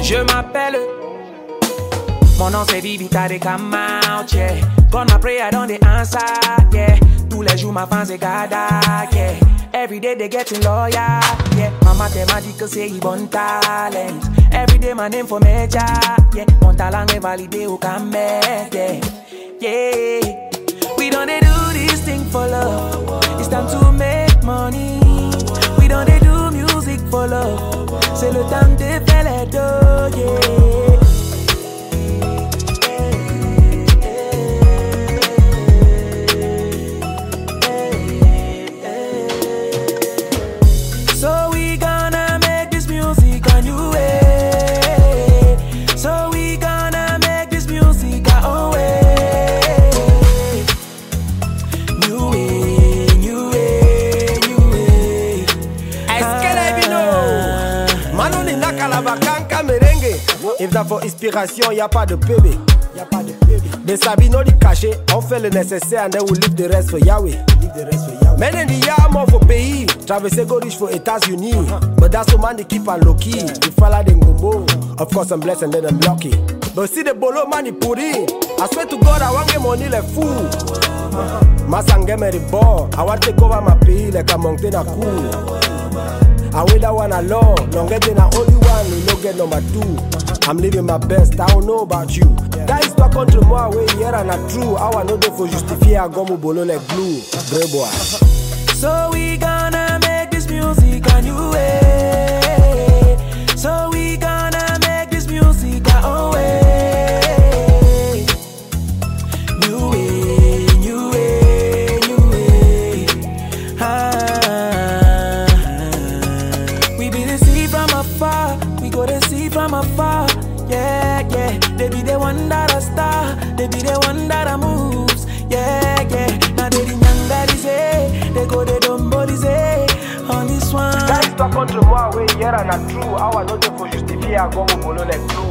Je m'appelle. Mon nom c'est Vivita de come out, yeah. God my prayer don't they answer, yeah. Tous les jours ma fans est gada, yeah. Every day they getting loyal, yeah. Mama tell m'a dit que c'est bon talent. Every day my name for major, yeah. Mon talent est validé au Camet, yeah. Yeah. We don't they do this thing for love. It's time to make money. We don't they do music for love. C'est le temps de faire les deux, yeah. So we gonna make this music a new way. So we gonna make this music our own way. New way, new way, new way. Est-ce qu'elle a vu nous? Manoli Nakalaba Kanka merengue. If that for inspiration, y a pas de bébé. Des Sabino di caché, on fait le nécessaire and then we leave the rest for Yahweh. Menen di yamo for pays, traverser go reach for États-Unis. But that's the man they keep on low key. You follow them go. Of course I'm blessed and then I'm lucky. But see the bolo money put in. I swear to God I want get money like fool. Masangé me the ball. I want to take over my pays like a mountain a cool. I wait that one alone. Don't get in a only one, you no get number two. I'm living my best, I don't know about you. That is pas contre moi, oui, hier and a true. How I know they faut justifier à gomme bolo like glue. Grey boy. So we gonna make this music a new way. So we gonna make this music our own way. New way, new way, new way. We be the see from afar, we go to see from afar. Yeah, yeah, they be the one that I star, they be the one that I moves. Yeah, yeah, now they the young daddy say, they go they don't body say, on this one. That is pas contre moi, oui, hier and a true. How I know they faut justifier à gomme bolo like glue.